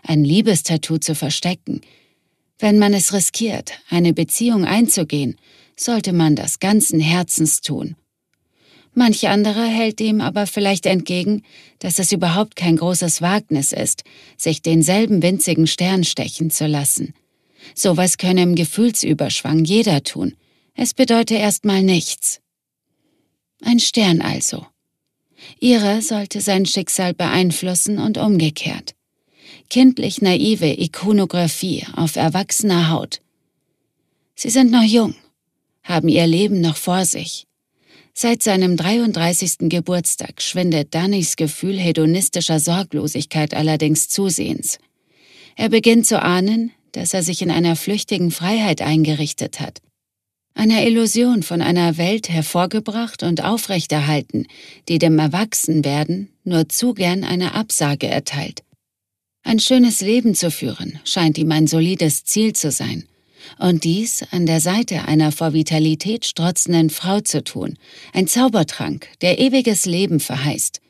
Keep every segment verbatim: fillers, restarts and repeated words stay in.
ein Liebestattoo zu verstecken. Wenn man es riskiert, eine Beziehung einzugehen, sollte man das ganzen Herzens tun. Manch anderer hält dem aber vielleicht entgegen, dass es überhaupt kein großes Wagnis ist, sich denselben winzigen Stern stechen zu lassen. Sowas könne im Gefühlsüberschwang jeder tun. Es bedeute erstmal nichts. Ein Stern also. Ihrer sollte sein Schicksal beeinflussen und umgekehrt. Kindlich naive Ikonographie auf erwachsener Haut. Sie sind noch jung, haben ihr Leben noch vor sich. Seit seinem dreiunddreißigsten Geburtstag schwindet Dannys Gefühl hedonistischer Sorglosigkeit allerdings zusehends. Er beginnt zu ahnen, dass er sich in einer flüchtigen Freiheit eingerichtet hat. Einer Illusion von einer Welt hervorgebracht und aufrechterhalten, die dem Erwachsenwerden nur zu gern eine Absage erteilt. Ein schönes Leben zu führen, scheint ihm ein solides Ziel zu sein. Und dies an der Seite einer vor Vitalität strotzenden Frau zu tun, ein Zaubertrank, der ewiges Leben verheißt.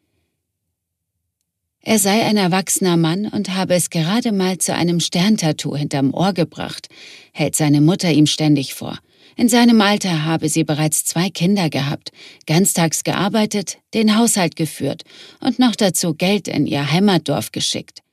Er sei ein erwachsener Mann und habe es gerade mal zu einem Sterntattoo hinterm Ohr gebracht, hält seine Mutter ihm ständig vor. In seinem Alter habe sie bereits zwei Kinder gehabt, ganztags gearbeitet, den Haushalt geführt und noch dazu Geld in ihr Heimatdorf geschickt.